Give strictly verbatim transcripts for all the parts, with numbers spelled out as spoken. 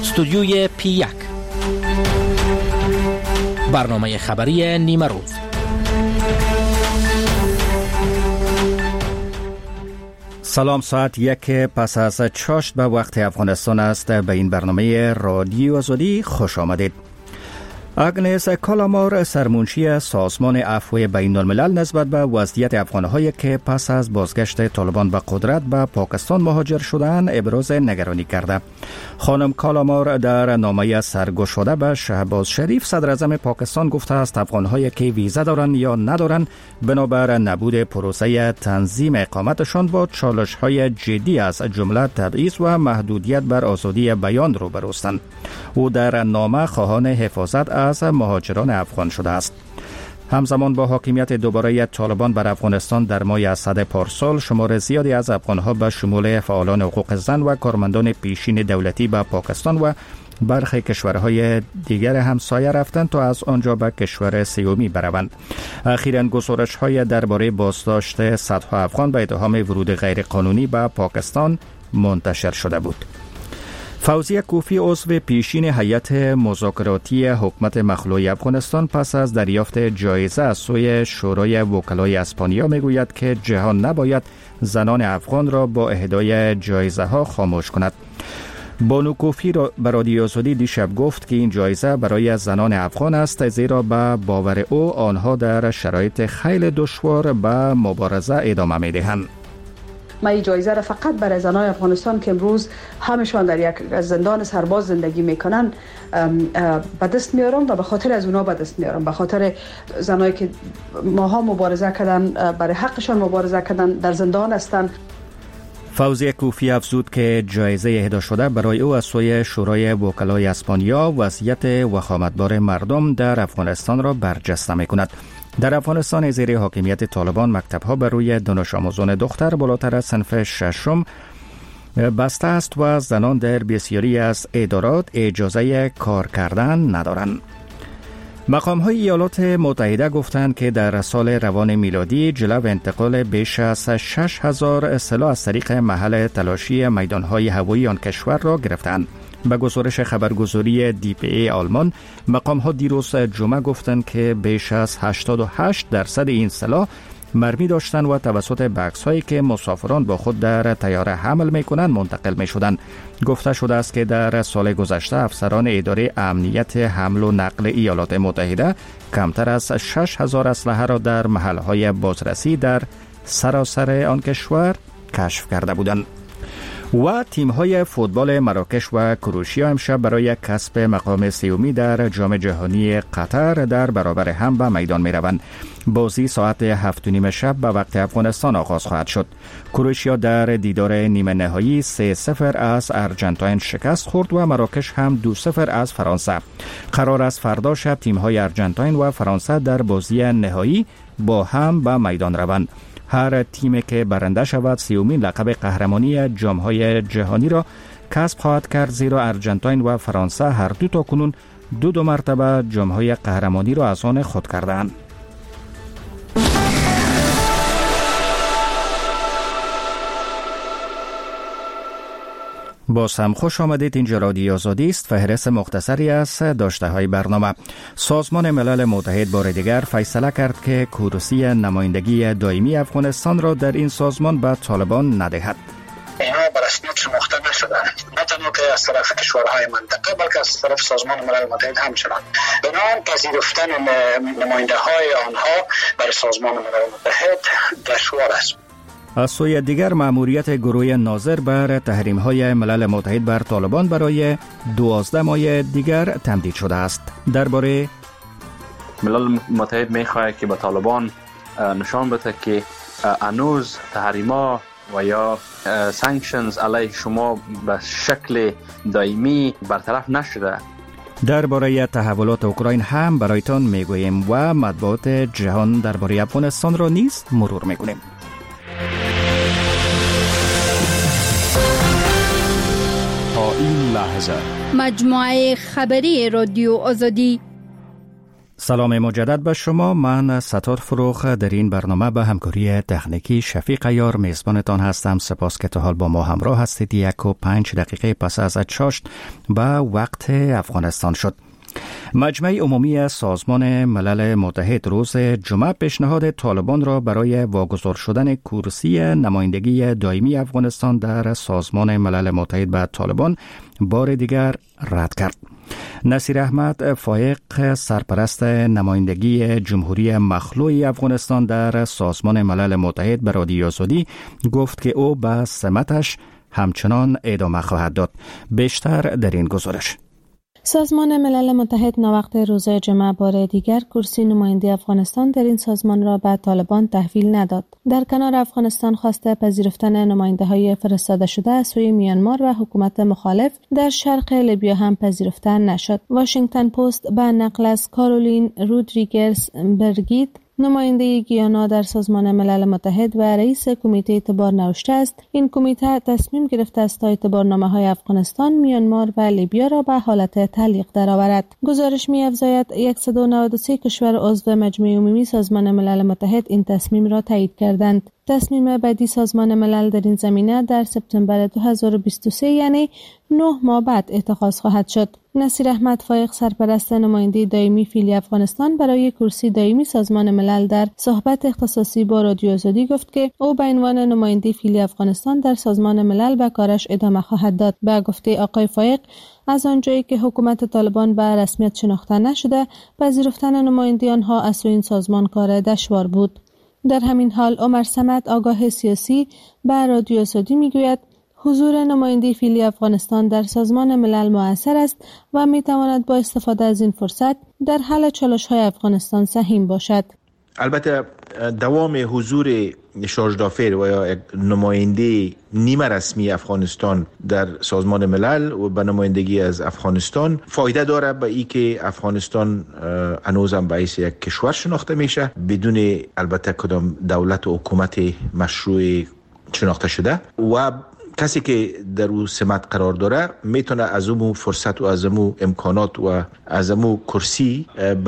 استودیوی پی یک، برنامه خبری نیمه روز. سلام، ساعت یک پس از چاشت به وقت افغانستان است. به این برنامه رادیو آزادی خوش آمدید. اگنس کالامار، سرمنشی سازمان عفو بین الملل نسبت به وضعیت افغان‌هایی که پس از بازگشت طالبان به قدرت به پاکستان مهاجر شدند، ابراز نگرانی کرده. خانم کالامار در نامه سرگشاده به شهباز شریف، صدر اعظم پاکستان، گفته است افغان‌هایی که ویزا دارند یا ندارند بنابر نبود پروسه تنظیم اقامتشان با چالش‌های جدی از جمله تبعیض و محدودیت بر آزادی بیان روبروستند. او در نامه خواهان حفاظت از مهاجران افغان شده است. همزمان با حاکمیت دوباره طالبان بر افغانستان در ماه اسد پارسال، شمار زیادی از افغانها به شمول فعالان حقوق زن و کارمندان پیشین دولتی به پاکستان و برخی کشورهای دیگر همسایه رفتند تا از آنجا به کشور سیومی بروند. اخیراً گزارش‌های درباره بازداشت صدها افغان به اتهام ورود غیرقانونی به پاکستان منتشر شده بود. فوزیه کوفی، عضو پیشین هیئت مذاکراتی حکومت مخلوع افغانستان، پس از دریافت جایزه از سوی شورای وکلای اسپانیا میگوید که جهان نباید زنان افغان را با اهدای جایزه ها خاموش کند. بانو کوفی را به رادیو آزادی دیشب گفت که این جایزه برای زنان افغان است، زیرا به باور او آنها در شرایط خیلی دشوار به مبارزه ادامه میدهند. من این جایزه را فقط برای زنان افغانستان که امروز همشان در یک زندان سرباز زندگی میکنن به دست میارم و به خاطر از اونا به دست میارم، به خاطر زنایی که ماها مبارزه کردن، برای حقشان مبارزه کردن، در زندان هستن. فوزیه کوفی افزود که جایزه اهدا شده برای او از سوی شورای وکلای اسپانیا وضعیت وخامتبار مردم در افغانستان را برجسته میکند. در افغانستان زیر حاکمیت طالبان مکتب‌ها بر روی دانش آموزان دختر بالاتر از صنف ششم بسته است و زنان در بسیاری از ادارات اجازه کار کردن ندارند. مقام‌های ایالات متحده گفتند که در سال روان میلادی جلو انتقال بیش از شش هزار سلاح از طریق محل تلاشی میدان‌های هوایی آن کشور را گرفتند. به گزارش خبرگزاری دی پی ای آلمان، مقام‌ها دیروز جمعه گفتند که بیش از هشتاد و هشت درصد این سلاح مرمی داشتند و توسط بکس‌هایی که مسافران با خود در طیاره حمل می‌کنند منتقل می‌شدند. گفته شده است که در سال گذشته افسران اداره امنیت حمل و نقل ایالات متحده کمتر از شش هزار اسلحه را در محل‌های بازرسی در سراسر آن کشور کشف کرده بودند. و تیم‌های فوتبال مراکش و کروشیا امشب برای کسب مقام سومی در جام جهانی قطر در برابر هم به میدان می‌روند. بازی ساعت هفت و نیم شب به وقت افغانستان آغاز خواهد شد. کروشیا در دیدار نیمه نهایی سه صفر از ارژانتین شکست خورد و مراکش هم دو صفر از فرانسه. قرار است فردا شب تیم‌های ارژانتین و فرانسه در بازی نهایی با هم به میدان روند. هر تیمی که برنده شود سیومین لقب قهرمانی جام‌های جهانی را کسب خواهد کرد، زیرا ارژانتین و فرانسه هر دو تا کنون دو دو مرتبه جام‌های قهرمانی را از آن خود کردند. باز هم خوش آمدید. اینجا رادیو آزادی است. فهرست مختصری از داشته های برنامه. سازمان ملل متحد بار دیگر فیصله کرد که کرسی نمایندگی دائمی افغانستان را در این سازمان به طالبان ندهد. اینا به رسمیت شناخته نشدن، نه تنها که از طرف کشورهای منطقه بلکه از طرف سازمان ملل متحد همچنان. بنابراین پذیرفتن نماینده های آنها برای سازمان ملل متحد دشوار است. از سوی دیگر مأموریت گروه ناظر بر تحریم‌های ملل متحد بر طالبان برای دوازده ماه دیگر تمدید شده است. درباره ملل متحد می‌خواهد که به طالبان نشان بده که هنوز تحریم‌ها و یا سانکشنز علیه شما به شکل دائمی برطرف نشده. درباره تحولات اوکراین هم برایتان میگوییم و مطبوعات جهان درباره افغانستان را نیز مرور میکنیم. تا این لحظه مجموعه خبری رادیو آزادی. سلام مجدد به شما. من ستار فروخ در این برنامه به همکاری تکنیکی شفیق عیار میزبانتان هستم. سپاس که تا حال با ما همراه هستید. یک و پنج دقیقه پس از چاشت به وقت افغانستان شد. مجمع عمومی سازمان ملل متحد روز جمعه پیشنهاد طالبان را برای واگذار شدن کرسی نمایندگی دائمی افغانستان در سازمان ملل متحد به طالبان بار دیگر رد کرد. نصیر احمد فایق، سرپرست نمایندگی جمهوری مخلوع افغانستان در سازمان ملل متحد، به رادیو آزادی گفت که او به سمتش همچنان ادامه خواهد داد. بیشتر در این گزارش. سازمان ملل متحد ناوقت روز جمعه بار دیگر کرسی نمایندگی افغانستان در این سازمان را به طالبان تحویل نداد. در کنار افغانستان خواسته پذیرفتن نماینده های فرستاده شده از سوی میانمار و حکومت مخالف در شرق لیبیا هم پذیرفته نشد. واشنگتن پست به نقل از کارولین رودریگز برگیت، نماینده گیانا در سازمان ملل متحد و رئیس کمیته اعتبار نوشته است این کمیته تصمیم گرفته است تا اعتبارنامه‌های افغانستان، میانمار و لیبیا را به حالت تعلیق درآورد. گزارش می‌افزاید صد و نود و سه کشور عضو مجمع عمومی سازمان ملل متحد این تصمیم را تایید کردند. تصمیم بعدی سازمان ملل در این زمینه در سپتامبر دو هزار و بیست و سه یعنی نه ماه بعد اتخاذ خواهد شد. نصیر احمد فایق، سرپرست نماینده دائمی فیلی افغانستان برای کرسی دائمی سازمان ملل، در صحبت اختصاصی با رادیو آزادی گفت که او به عنوان نماینده فیلی افغانستان در سازمان ملل به کارش ادامه خواهد داد. به گفته آقای فایق، از آنجایی که حکومت طالبان به رسمیت شناخته نشده، پذیرفتن نمایندگی آنها از این سازمان کار دشوار بود. در همین حال عمر صمد، آگاه سیاسی، به رادیو آزادی میگوید حضور نماینده فیلی افغانستان در سازمان ملل مؤثر است و میتواند با استفاده از این فرصت در حل چالش‌های افغانستان سهیم باشد. البته دوام حضور شارژ دافر و یا نماینده نیمه رسمی افغانستان در سازمان ملل و به نمایندگی از افغانستان فایده داره به ای که افغانستان هنوزم به حیث یک کشور شناخته میشه بدون البته کدام دولت و حکومت مشروع شناخته شده و کسی که در او سمت قرار داره میتونه از اون فرصت و از اون امکانات و از اون کرسی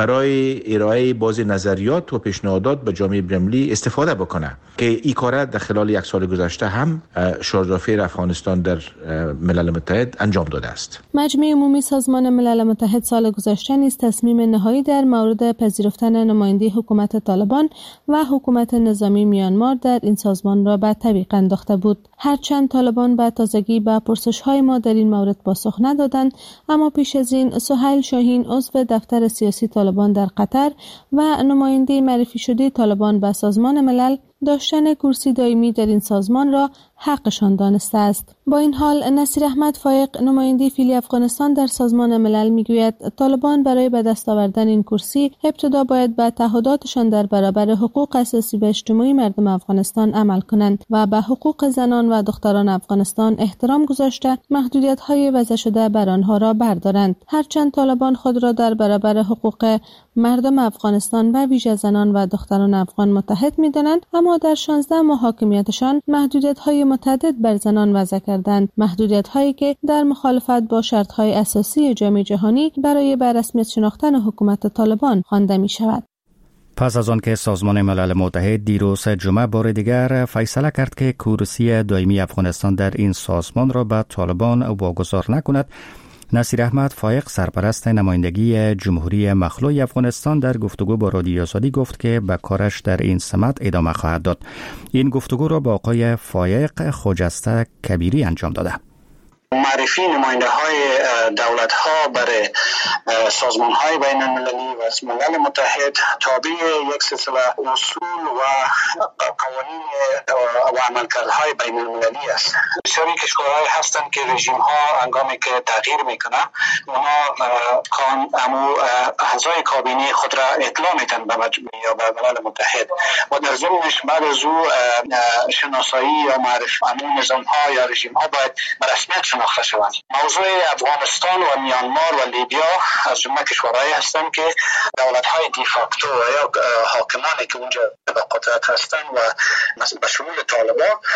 برای ارائه باز نظریات و پیشنهادات به جامعه بین‌المللی استفاده بکنه که این کار در خلال یک سال گذشته هم شارژ دافر افغانستان در ملل متحد انجام داده است. مجمع عمومی سازمان ملل متحد سال گذشته نیز تصمیم نهایی در مورد پذیرفتن نماینده حکومت طالبان و حکومت نظامی میانمار در این سازمان را به تعویق انداخته بود. هرچند طالبان به تازگی به پرسش‌های ما در این مورد پاسخ ندادند، اما پیش از این سهیل شاهین، عضو دفتر سیاسی طالبان در قطر و نماینده معرفی شده طالبان به سازمان ملل، داشتن کرسی دائمی در این سازمان را حقشان دانسته است. با این حال نصیر احمد فایق، نماینده فیلی افغانستان در سازمان ملل میگوید طالبان برای به دست آوردن این کرسی ابتدا باید به تعهداتشان در برابر حقوق اساسی و اجتماعی مردم افغانستان عمل کنند و به حقوق زنان و دختران افغانستان احترام گذاشته محدودیت‌های وضع شده بر آنها را بردارند. هرچند طالبان خود را در برابر حقوق مردم افغانستان و ویژه زنان و دختران افغان متحد می‌دانند، اما در شانزده ماه حاکمیتشان محدودیت‌های متعدد بر زنان وضع کردند، محدودیت‌هایی که در مخالفت با شرط‌های اساسی جامعه جهانی برای به رسمیت شناختن حکومت طالبان خوانده می‌شود. پس از آن که سازمان ملل متحد دیروز جمعه بار دیگر فیصله کرد که کرسی دائمی افغانستان در این سازمان را به طالبان واگذار نکند، نصیر احمد فایق، سرپرست نمایندگی جمهوری مخلوع افغانستان، در گفتگو با رادیو آزادی گفت که به کارش در این سمت ادامه خواهد داد. این گفتگو را با آقای فایق خجسته کبیری انجام داده. معرفی نماینده های دولت ها برای سازمان های بین المللی و ملل متحد تابع یک سلسله اصول و قوانین و عملکردهای بین المللی است. بسیاری کشورهای هستند که رژیم ها هنگامی که تغییر میکنه اونا کان امو اعضای کابینه خود را اطلاع میدن به مجمع یا به ملل متحد و در ضمنش بعد از او شناسایی یا معرفی امو نظام ها یا رژیم ها باید به رسمیت شناخته شوند. موضوع افغانستان و میانمار و لیبیا از جمله کشورهایی هستند که دولت‌های دیفاکتو و یا حاکمانی که اونجا به قدرت هستند و به شمول طالبان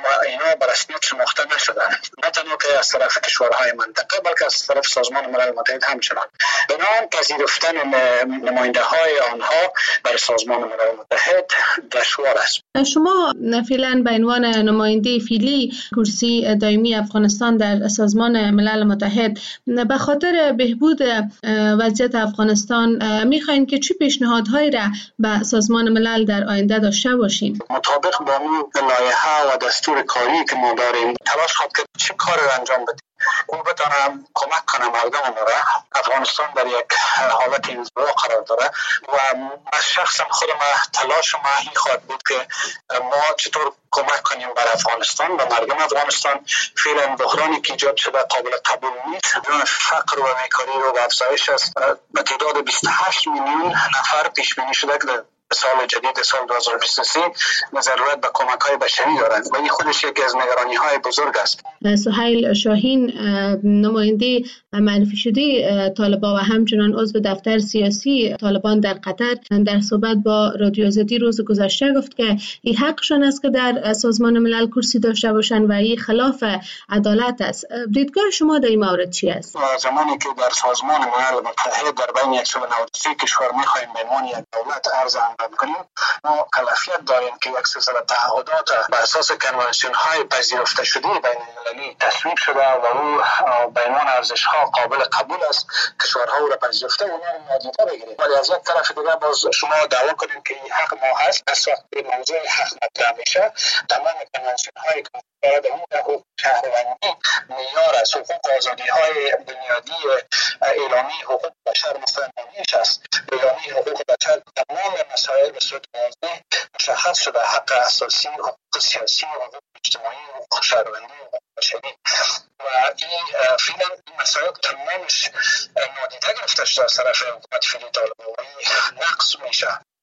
اینا به رسمیت شناخته نشدن، نه تنها که از طرف کشورهای منطقه بلکه از طرف سازمان ملل متحد همچنان. بنابراین پذیرفتن نماینده های آنها بر سازمان ملل متحد دشوار است. شما فعلا به عنوان نماینده فعلی کرسی دائمی افغانستان در سازمان ملل متحد به خاطر بهبود وضعیت افغانستان میخواین که چه پیشنهادهایی را به سازمان ملل در آینده داشته باشین؟ مطابق با اون لایحه و دستور کاری که ما داریم تلاش خواهد کرد چه کار را انجام بدیم. او بتانم کمک کنم مردم ما را. افغانستان در یک حالت انزوا قرار داره و از شخصا خودم تلاش ما این خواهد بود که ما چطور کمک کنیم بر افغانستان و مردم افغانستان. فعلا بحرانی که ایجاد شده قابل قبول نیست. فقر و بیکاری رو به افزایش است. به تعداد بیست و هشت میلیون نفر پیش بینی شده که سال جدید سال دو هزار و بیست و سه ضرورت به کمک های بشری دارند و این خودش یکی از نگرانی های بزرگ است. سهیل شاهین، نماینده معرفی شده طالبان و همچنان عضو دفتر سیاسی طالبان در قطر، در صحبت با رادیو آزادی روز گذشته گفت که این حقشان است که در سازمان ملل کرسی داشته باشند و این خلاف عدالت است. دیدگاه شما در این مورد چی است؟ زمانی که در سازمان ملل متحد در بین صد و نود و سه کشور می‌خوایم به عنوان یک دولت ارز کنیم، ما کلافیت داریم که یک سلسله تعهدات بر اساس کنوانسیون های پذیرفته شده بین المللی تصویب شده و او به عنوان ارزش ها قابل قبول است، کشورها او را پذیرفته و اونا را نادیده بگیریم. ولی از یک طرف دیگه باز شما دعوا کنیم که این حق ما هست. از وقتی موضوع حق مطرح میشه تمام کنوانسیون های که دارد اون حقوق شهروندی معیار است، حقوق آزادی های بنیادی اعلامی حقوق بشر مثل نامیش است. اعلامی حقوق بشر تمام مسائل به صورت واضح مشخص شده، حق اساسی، حقوق سیاسی، حقوق اجتماعی، حقوق شهروندی، حقوق بشری و این فعلا این مسائل تمامش نادیده گرفته شده از طرف حکومت فعلی طالبان و این نقص میشه.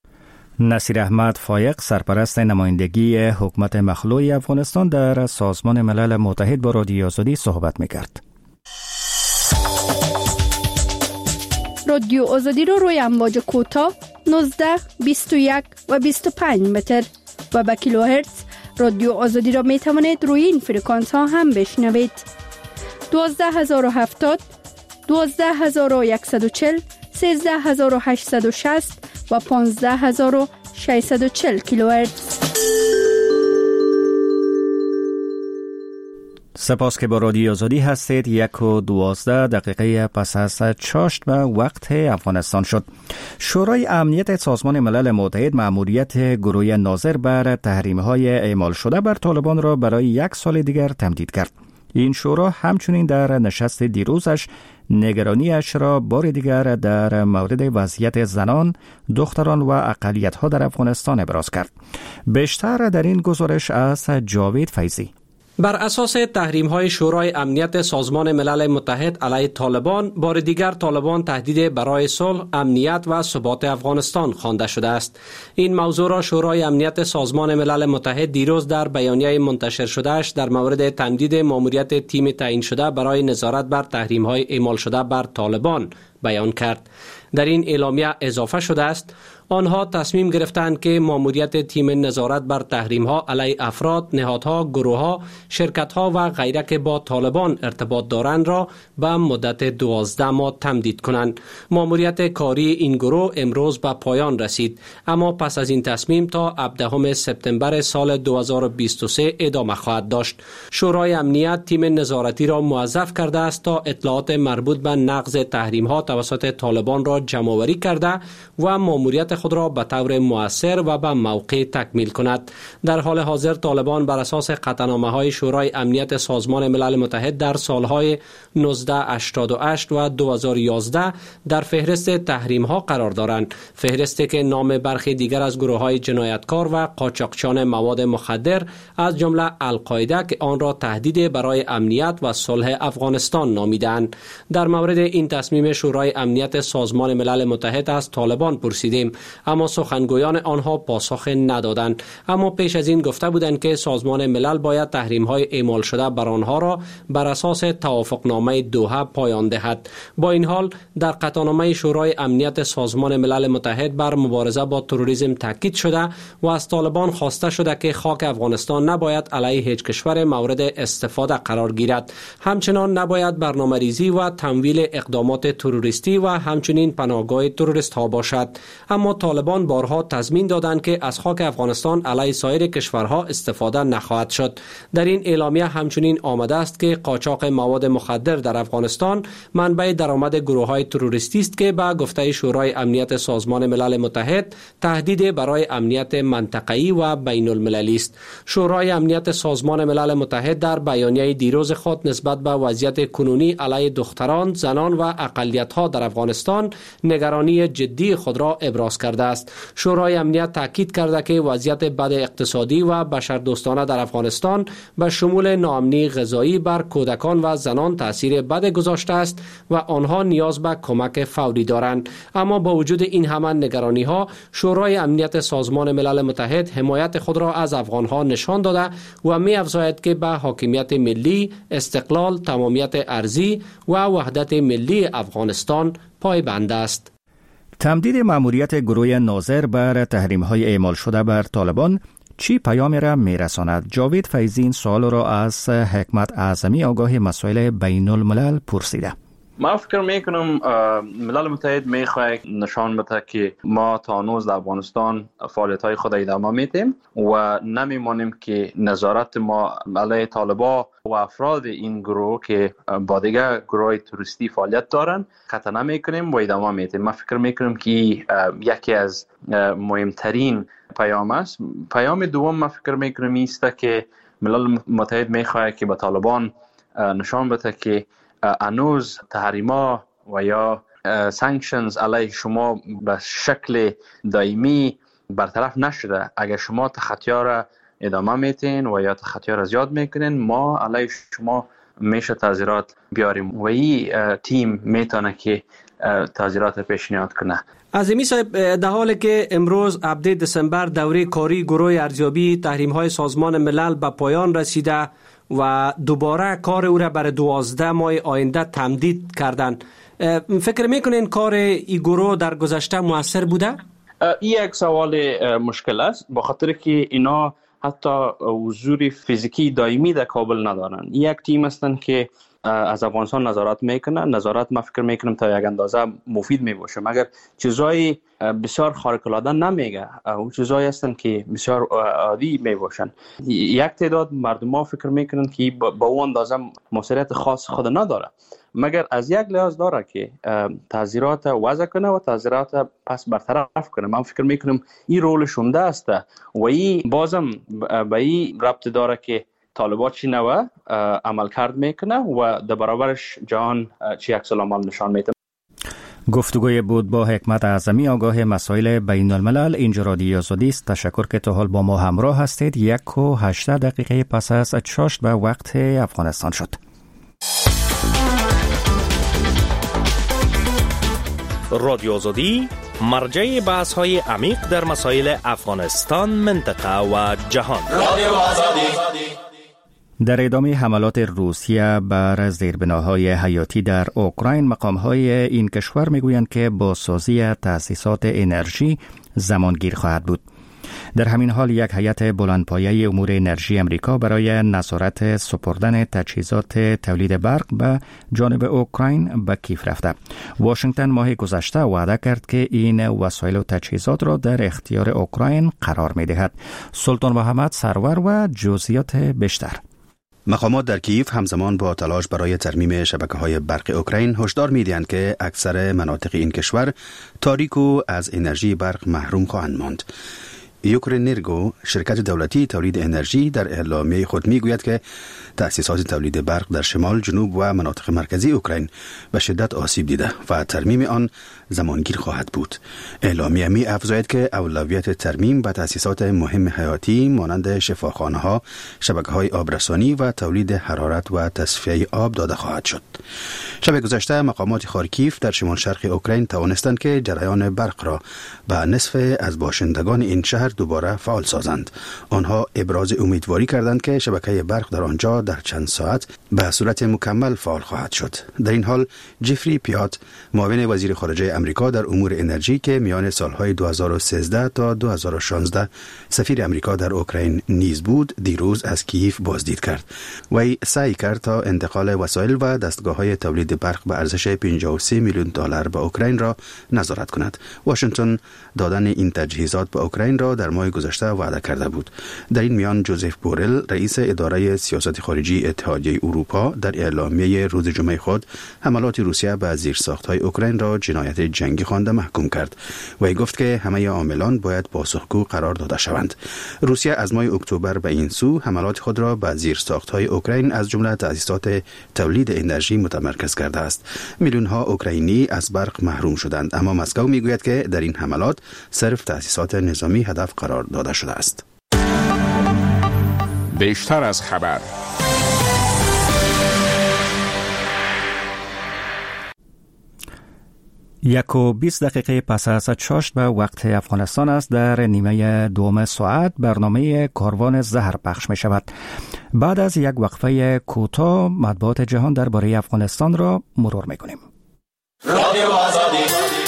نصیر احمد فایق، سرپرست نمایندگی حکومت مخلوع افغانستان در سازمان ملل متحد، با رادیو آزادی صحبت میکرد. رادیو آزادی رو روی امواج کوتاه نوزده، بیست و یک و بیست و پنج متر و با کیلوهرتز رادیو آزادی را می توانید روی این فرکانس ها هم بشنوید. دوازده هزار و هفتاد، دوازده هزار و صد و چهل، سیزده هزار و هشتصد و شصت و پانزده هزار و ششصد و چهل کیلوهرتز. سپاس که با رادیو آزادی هستید. یک و دوازده دقیقه پس از چاشت به وقت افغانستان شد. شورای امنیت سازمان ملل متحد مأموریت گروه ناظر بر تحریم‌های اعمال شده بر طالبان را برای یک سال دیگر تمدید کرد. این شورا همچنین در نشست دیروزش نگرانیش را بار دیگر در مورد وضعیت زنان، دختران و اقلیت‌ها در افغانستان ابراز کرد. بیشتر در این گزارش از جاوید فیضی. بر اساس تحریم‌های شورای امنیت سازمان ملل متحد علیه طالبان، بار دیگر طالبان تهدید برای صلح، امنیت و ثبات افغانستان خوانده شده است. این موضوع را شورای امنیت سازمان ملل متحد دیروز در بیانیه منتشر شدهش در مورد تمدید ماموریت تیم تعیین شده برای نظارت بر تحریم‌های اعمال شده بر طالبان بیان کرد. در این اعلامیه اضافه شده است آنها تصمیم گرفتند که ماموریت تیم نظارت بر تحریم‌ها علیه افراد، نهادها، گروه‌ها، شرکت‌ها و غیره که با طالبان ارتباط دارند را به مدت دوازده ماه تمدید کنند. ماموریت کاری این گروه امروز به پایان رسید، اما پس از این تصمیم تا هفدهم سپتامبر سال دو هزار و بیست و سه ادامه خواهد داشت. شورای امنیت تیم نظارتی را موظف کرده است تا اطلاعات مربوط به نقض تحریم‌ها توسط طالبان را جمع‌آوری کرده و ماموریت خود را به طور مؤثر و به موقع تکمیل کند. در حال حاضر طالبان بر اساس قطعنامه‌های شورای امنیت سازمان ملل متحد در سالهای نوزده هشتاد و هشت و دو هزار و یازده در فهرست تحریم‌ها قرار دارند، فهرستی که نام برخی دیگر از گروه‌های جنایتکار و قاچاقچیان مواد مخدر از جمله القاعده که آن را تهدید برای امنیت و صلح افغانستان نامیدند. در مورد این تصمیم شورای امنیت سازمان ملل متحد از طالبان پرسیدیم، اما سخنگویان آنها پاسخ ندادند. اما پیش از این گفته بودند که سازمان ملل باید تحریم‌های اعمال شده بر آنها را بر اساس توافقنامه دوحه پایان دهد. با این حال در قطعنامه شورای امنیت سازمان ملل متحد بر مبارزه با تروریسم تاکید شده و از طالبان خواسته شده که خاک افغانستان نباید علیه هیچ کشور مورد استفاده قرار گیرد. همچنان نباید برنامه‌ریزی و تمویل اقدامات تروریستی و همچنین پناهگاه تروریست ها باشد. اما طالبان بارها تضمین دادند که از خاک افغانستان علیه سایر کشورها استفاده نخواهد شد. در این اعلامیه همچنین آمده است که قاچاق مواد مخدر در افغانستان منبع درآمد گروه‌های تروریستی است که به گفته شورای امنیت سازمان ملل متحد تهدید برای امنیت منطقه‌ای و بین المللی است. شورای امنیت سازمان ملل متحد در بیانیه دیروز خود نسبت به وضعیت کنونی علیه دختران، زنان و اقلیت‌ها در افغانستان نگرانی جدی خود را ابراز کرده است. شورای امنیت تاکید کرده که وضعیت بد اقتصادی و بشردوستانه در افغانستان به شمول ناامنی غذایی بر کودکان و زنان تاثیر بد گذاشته است و آنها نیاز به کمک فوری دارند. اما با وجود این همه نگرانی‌ها، شورای امنیت سازمان ملل متحد حمایت خود را از افغان‌ها نشان داده و می‌افزاید که به حاکمیت ملی، استقلال، تمامیت ارضی و وحدت ملی افغانستان پایبند است. تمدید مأموریت گروه ناظر بر تحریم‌های اعمال شده بر طالبان چی پیامی را می‌رساند؟ جاوید فیضی این سوال را از حکمت اعظمی آگاه مسائل بین الملل پرسیده. ما فکر میکنم ملل متحد میخواد نشان بده که ما تا هنوز در افغانستان فعالیت‌های خود ادامه میدیم و نمیمانیم که نظارت ما علیه طالبان و افراد این گروه که با دیگر گروه توریستی فعالیت دارن قطع نمیکنیم و ادامه میدیم. ما فکر میکنم که یکی از مهمترین پیام است. پیام دوم ما فکر میکنم است که ملل متحد میخواد که به طالبان نشان بده که هنوز تحریما و یا سانکشنز علیه شما به شکل دائمی برطرف نشده. اگر شما تخطی‌ها را ادامه میتین و یا تخطی‌ها را زیاد میکنین، ما علیه شما میشه تعزیرات بیاریم و این تیم میتونه که تعزیرات پیشنهاد کنه. عظیمی صاحب، در حالی که امروز هفده دسامبر دوره کاری گروه ارزیابی تحریم‌های سازمان ملل به پایان رسیده و دوباره کار او را برای دوازده ماه آینده تمدید کردن، فکر میکنین کار این گروه در گذشته موثر بوده؟ این یک سوال مشکل است، با خاطر که اینا حتی حضور فیزیکی دائمی در کابل ندارن. یک تیم هستن که از افغانستان نظارت میکنه. نظارت ما فکر میکنم تا یک اندازه مفید میباشه، مگر چیزای بسیار خارق العاده نمیگه. اون چیزایی هستن که بسیار عادی میباشن. یک تعداد مردم ها فکر میکنن که با اون اندازه موثریت خاص خود نداره، مگر از یک لحاظ داره که تعزیرات وضع کنه و تعزیرات پس برطرف کنه. من فکر میکنم این رولش عمده است و این بازم به این ربط داره که طالبان چی نوع عمل کرد میکنه و در برابرش جهان چی عکس العمل نشان میده. گفتگوی بود با حکمت اعظمی آگاه مسائل بین الملل. اینجا رادیو آزادی است. تشکر که تا حال با ما همراه هستید. یک و هشده دقیقه پس از چاشت به وقت افغانستان شد. رادیو آزادی مرجع بحث های عمیق در مسائل افغانستان، منطقه و جهان. رادیو آزادی. در ادامه حملات روسیه بر زیربناهای حیاتی در اوکراین، مقام‌های این کشور میگویند که بازسازی تأسیسات انرژی زمانگیر خواهد بود. در همین حال یک هیئت بلندپایه امور انرژی امریکا برای نظارت سپردن تجهیزات تولید برق به جانب اوکراین به کیف رفته. واشنگتن ماه گذشته وعده کرد که این وسایل و تجهیزات را در اختیار اوکراین قرار می‌دهد. سلطان محمد سرور و جزئیات بیشتر. مقامات در کیف همزمان با تلاش برای ترمیم شبکه‌های برق اوکراین هشدار می‌دهند که اکثر مناطق این کشور تاریک و از انرژی برق محروم خواهند ماند. یوکرنرگو شرکت دولتی تولید انرژی در اعلامیه خود میگوید که تأسیسات تولید برق در شمال، جنوب و مناطق مرکزی اوکراین به شدت آسیب دیده و ترمیم آن زمانگیر خواهد بود. اعلامیه می افزاید که اولویت ترمیم به تأسیسات مهم حیاتی مانند شفاخانه‌ها، شبکه‌های آبرسانی و تولید حرارت و تصفیه آب داده خواهد شد. شب گذشته مقامات خارکیف در شمال شرق اوکراین توانستند که جریان برق را به نصف از باشندگان این شهر دوباره فعال سازند. آنها ابراز امیدواری کردند که شبکه برق در آنجا در چند ساعت به صورت مکمل فعال خواهد شد. در این حال جفری پیات، معاون وزیر خارجه امریکا در امور انرژی که میان سالهای دو هزار و سیزده تا دو هزار و شانزده سفیر امریکا در اوکراین نیز بود، دیروز از کیف بازدید کرد. وی سعی کرد تا انتقال وسایل و دستگاه‌های تولید برق به ارزش پنجاه و سه میلیون دلار به اوکراین را نظارت کند. واشنگتن دادن این تجهیزات به اوکراین را در ماه گذشته وعده کرده بود. در این میان جوزف بورل، رئیس اداره سیاست خارجی اتحادیه اروپا، در اعلامیه روز جمعه خود حملات روسیه به زیرساخت‌های اوکراین را جنایت جنگی خوانده محکوم کرد. وی گفت که همه عاملان باید پاسخگو قرار داده شوند. روسیه از ماه اکتبر به این سو حملات خود را به زیرساخت‌های اوکراین از جمله تأسیسات تولید انرژی متمرکز کرده است. میلیون‌ها اوکراینی از برق محروم شدند، اما مسکو میگوید که در این حملات صرف تأسیسات نظامی هدف قرار داده شده است. بیشتر از خبر. یک و بیست دقیقه پس از چاشت به وقت افغانستان است. در نیمه دوم ساعت برنامه کاروان زهر پخش می شود. بعد از یک وقفه کوتاه مطبوعات جهان درباره افغانستان را مرور می کنیم. رادیو آزادی.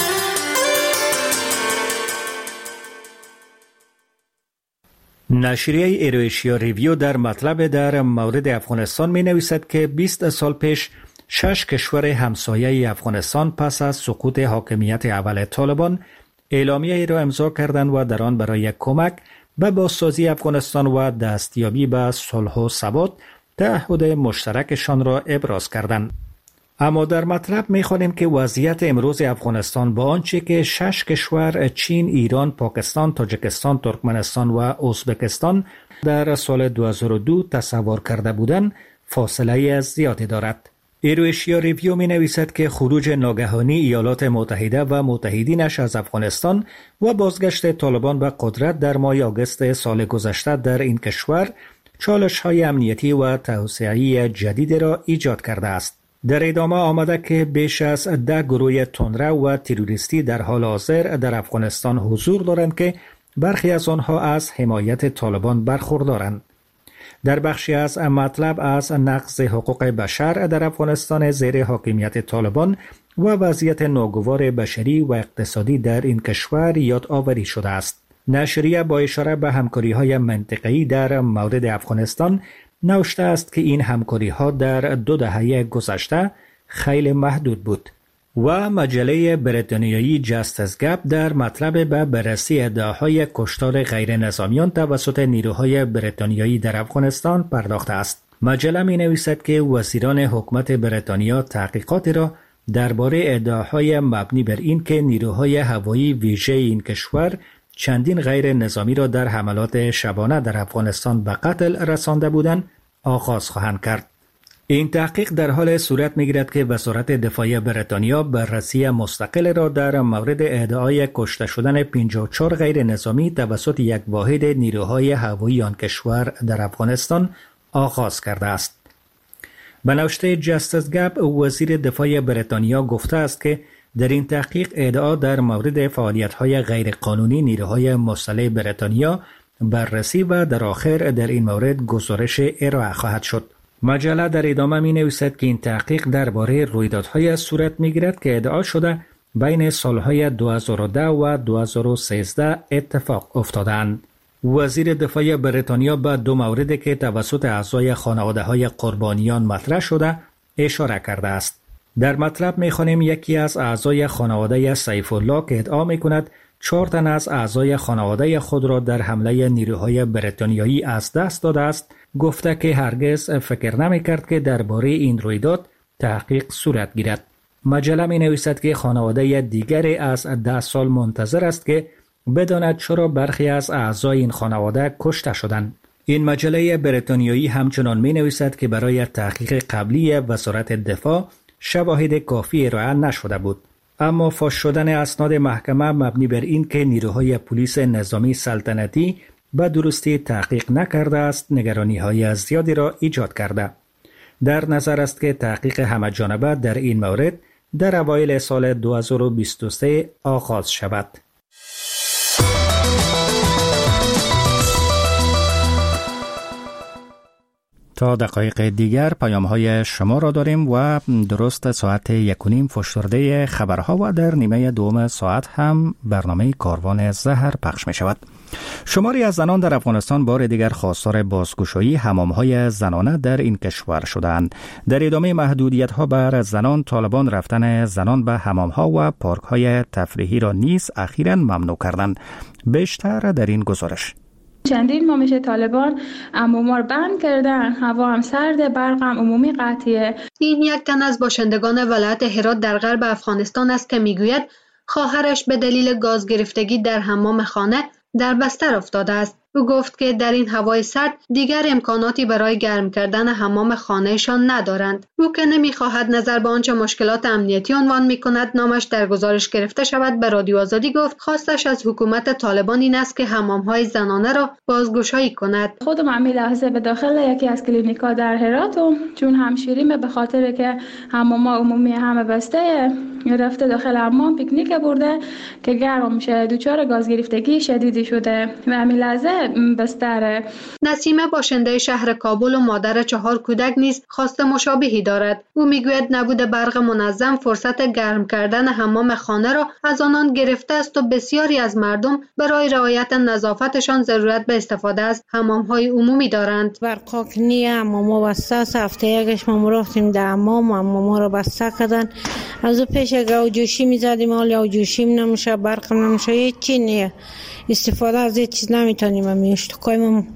نشریه ایرویشیا ریویو در مطلب در مورد افغانستان می نویسد که بیست سال پیش شش کشور همسایه افغانستان پس از سقوط حاکمیت اول طالبان اعلامیه ای را امضا کردند و در آن برای کمک به بازسازی افغانستان و دستیابی به صلح و ثبات تعهد مشترکشان را ابراز کردند. اما در مطلب می‌خوانیم که وضعیت امروز افغانستان با آنچه که شش کشور چین، ایران، پاکستان، تاجیکستان، ترکمنستان و ازبکستان در سال دو هزار و دو تصور کرده بودند فاصله از زیادی دارد. ایرویشیا ریویو می نویسد که خروج ناگهانی ایالات متحده و متحدینش از افغانستان و بازگشت طالبان به قدرت در ماه آگوست سال گذشته در این کشور چالش‌های امنیتی و توسعه‌ای جدید را ایجاد کرده است. در ادامه آمده که بیش از ده گروه تندرو و تروریستی در حال حاضر در افغانستان حضور دارند که برخی از آنها از حمایت طالبان برخوردارند. در بخشی از مطلب از نقض حقوق بشر در افغانستان زیر حاکمیت طالبان و وضعیت ناگوار بشری و اقتصادی در این کشور یاد آوری شده است. نشریه با اشاره به همکاری‌های منطقه‌ای در مورد افغانستان نوشته است که این همکاری‌ها در دو دهه گذشته خیلی محدود بود و مجله بریتانیایی جاستس گپ در مطلب به بررسی ادعاهای کشتار غیر نظامیان توسط نیروهای بریتانیایی در افغانستان پرداخته است. مجله می نویسد که وزیران حکومت بریتانیا تحقیقاتی را درباره ادعاهای مبنی بر این که نیروهای هوایی ویژه این کشور چندین غیر نظامی را در حملات شبانه در افغانستان به قتل رسانده بودند آغاز خواهند کرد. این تحقیق در حال صورت می‌گیرد که وزارت دفاع بریتانیا بررسی مستقل را در مورد ادعای کشته شدن پنجاه و چهار غیر نظامی توسط یک واحد نیروهای هوایی آن کشور در افغانستان آغاز کرده است. به نوشته جاستس گپ، وزیر دفاع بریتانیا گفته است که در این تحقیق ادعا در مورد فعالیت‌های غیرقانونی نیروهای مسلح بریتانیا بررسی و در آخر در این مورد گزارش ارائه خواهد شد. مجله در ادامه می نویسد که این تحقیق درباره رویدادهای صورت می گیرد که ادعا شده بین سالهای دو هزار و ده و دو هزار و سیزده اتفاق افتادند. وزیر دفاع بریتانیا به دو موردی که توسط اعضای خانواده‌های قربانیان مطرح شده اشاره کرده است. در مطلب می خوانیم یکی از اعضای خانواده سیف الله که ادعا می کند چهار تن از اعضای خانواده خود را در حمله نیروهای بریتانیایی از دست داده است، گفته که هرگز فکر نمی کرد که درباره این رویداد تحقیق صورت گیرد. مجله می نویسد که خانواده دیگری از ده سال منتظر است که بداند چرا برخی از اعضای این خانواده کشته شدند. این مجله بریتانیایی همچنان می نویسد که برای تحقیق قبلی وزارت دفاع شواهد کافی ارائه نشده بود. اما فاش شدن اسناد محکمه مبنی بر این که نیروهای پلیس نظامی سلطنتی به درستی تحقیق نکرده است، نگرانی‌های زیادی را ایجاد کرده. در نظر است که تحقیق همه جانبه در این مورد در اوایل سال دو هزار و بیست و سه آغاز شود. تا دقایق دیگر پیام‌های شما را داریم و درست ساعت یک و نیم فشرده خبرها و در نیمه دوم ساعت هم برنامه کاروان زهر پخش می شود. شماری از زنان در افغانستان بار دیگر خواستار بازگشایی حمام‌های زنانه در این کشور شدند. در ادامه محدودیت‌ها بر زنان، طالبان رفتن زنان به حمام‌ها و پارک‌های تفریحی را نیز اخیراً ممنوع کردند. بیشتر در این گزارش. چندین ماه میشه طالبان حموما رو بند کردن، هوا هم سرده، برق هم عمومی قطعیه. این یک تن از باشندگان ولایت هرات در غرب افغانستان است که میگوید خواهرش به دلیل گاز گرفتگی در حمام خانه در بستر افتاده است. او گفت که در این هوای سرد دیگر امکاناتی برای گرم کردن حمام خانهشان ندارند. او که نمیخواهد نظر به آنچه مشکلات امنیتی عنوان میکند نامش در گزارش گرفته شود، به رادیو آزادی گفت خواستش از حکومت طالبان این است که حمام‌های زنانه را بازگشایی کند. خودم همین لحظه به داخل یکی از کلینیک‌ها در هراتم، چون همشیریم به خاطر که حمام عمومی همه بسته، رفته داخل حمام پیکنیک برده که گرم میشه، دچار گاز گرفتگی شدیدی شده و همین لحظه بستره. نسیمه باشنده شهر کابل و مادر چهار کودک نیز خواست مشابهی دارد. او میگوید نبود برق منظم فرصت گرم کردن حمام خانه را از آنان گرفته است و بسیاری از مردم برای رعایت نظافتشان ضرورت به استفاده از حمام‌های عمومی دارند. برقا که نیه، حمام بسته است. هفته یکش ما رفتیم در حمام، حمام را بسته کردن. از پیش گاو جوشی می‌زدیم، حال یا جوشیم نمیشه، برق نمیشه، هیچی نیه. استفاده از هیچ چیز نمیتونیم. میشتکایم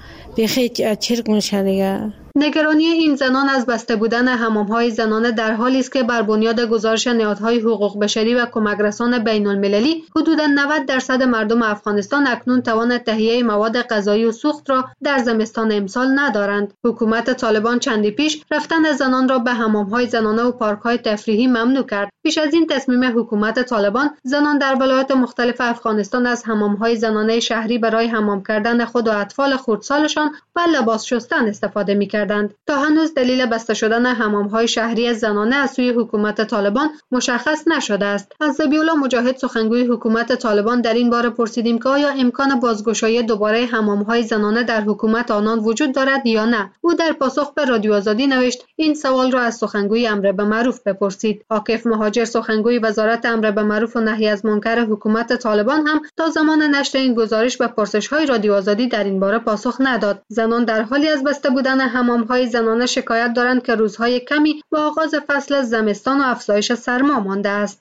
بخی چرک میشه دیگه. نگرانی این زنان از بسته بودن حمام‌های زنانه در حالی است که بر بنیاد گزارش نهادهای حقوق بشری و کمک رسان بین‌المللی حدود نود درصد مردم افغانستان اکنون توان تهیه مواد غذایی و سوخت را در زمستان امسال ندارند. حکومت طالبان چندی پیش رفتن زنان را به حمام‌های زنانه و پارک‌های تفریحی ممنوع کرد. پیش از این تصمیم حکومت طالبان، زنان در ولایات مختلف افغانستان از حمام‌های زنانه شهری برای حمام کردن خود و اطفال خردسالشان و لباس شستن استفاده می‌کردند. تا هنوز دلیل بسته شدن حمام‌های شهری زنانه از سوی حکومت طالبان مشخص نشده است. از ذبیح‌الله مجاهد سخنگوی حکومت طالبان در این باره پرسیدیم که آیا امکان بازگشایی دوباره حمام‌های زنانه در حکومت آنان وجود دارد یا نه. او در پاسخ به رادیو آزادی نوشت این سوال را از سخنگوی امر به معروف بپرسید. عاکف مهاجر سخنگوی وزارت امر به معروف و نهی از منکر حکومت طالبان هم تا زمان نشر این گزارش به پرسش‌های رادیو آزادی در این باره پاسخ نداد. زنان در حالی از بسته بودن حمام های زنانه شکایت دارند که روزهای کمی با آغاز فصل زمستان و افزایش سرما مانده است.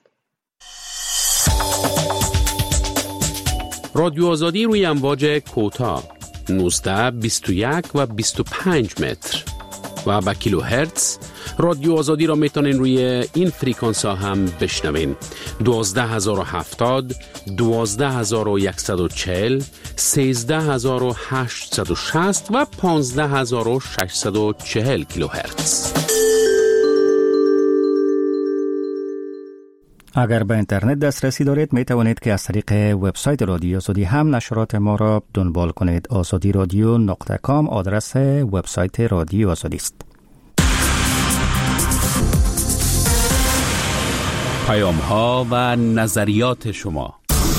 رادیو آزادی روی امواج کوتاه نوزده، بیست و یک و بیست و پنج متر و با کیلو هرتز. رادیو آزادی را میتونین روی این فریکانس ها هم بشنوین: دوازده هزار و هفتاد، دوازده هزار و صد و چهل، سیزده هزار و هشتصد و شصت و پانزده هزار و ششصد و چهل کیلو هرتز. اگر به اینترنت دسترسی دارید می توانید که از طریق وبسایت رادیو آزادی هم نشرات ما را دنبال کنید. آزادی رادیو نقطه کام آدرس وبسایت رادیو آزادی است. پیام ها و نظریات شما.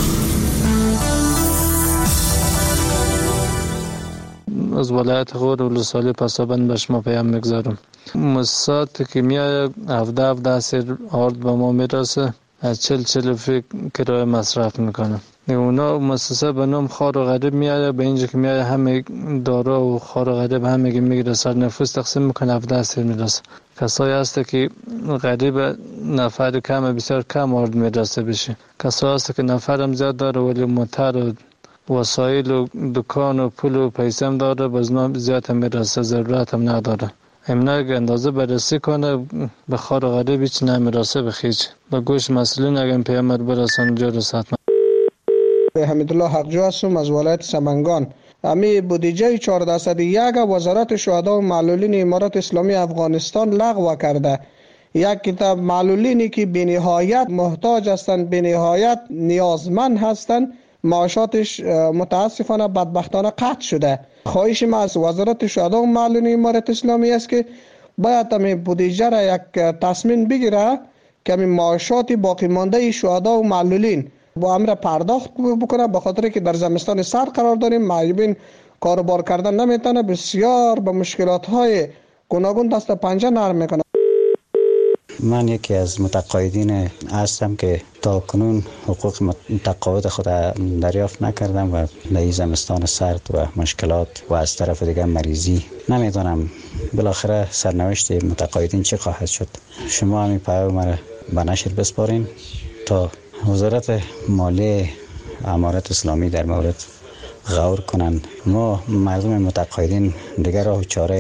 از ولایت غور ولسوالی پسابند به شما پیام میگذارم. مؤسسات که میاد هفته هفته سر آرد به ما میرسه، از چل چل فکر کرایه مصرف میکنه. اونا مؤسسه به نام خار و غریب میاد، به اینجا که میاد همه دارا و خار و غریب همه که میگیره سر نفوس تقسیم میکنه، هفته سر میرسه. کسایی هست که غریب نفر کم بسیار کم آرد میرسه بشه. کسایی هست که نفرم زیاد داره ولی موتر و وسایل و دکان و پول و پیسه هم داره، باز زیاد هم میرسه، ضرورت هم نداره. امنا اگه اندازه بررسی کنه به خار و غریب هیچ نمیرسه به خیچ. به گوش مسئولین اگه پیامت برسن جا رسد. حمیدالله حقجو هستم از ولایت سمنگان. امی بودجه چهار درصد یک وزارت شهدا و معلولین امارات اسلامی افغانستان لغو کرده. یک کتاب معلولینی که بنهایت محتاج هستند، بنهایت نیازمند هستند، معاشاتش متاسفانه بدبختانه قطع شده. خواهش ما از وزارت شهدا و معلولین امارات اسلامی است که باید امی بودجه را یک تصمیم بگیره که امی معاشات باقی مانده شهدا و معلولین با امر پرداخت بکنه، به خاطر که در زمستان سرد قرار داریم، معیوبین کاروبار کردن نمیتونه، بسیار به مشکلات های گوناگون دست پنجه نرم میکنه. من یکی از متقاعدین هستم که تا کنون حقوق متقاعد خود دریافت نکردم و در زمستان سرد و مشکلات و از طرف دیگه مریضی نمیدونم بالاخره سرنوشت متقاعدین چه خواهد شد. شما همین پیام مرا به نشر بسپارین تا وزارت مالیه امارات اسلامی در مورد غور کنند. ما مردم متقاعدین دیگر راه و چاره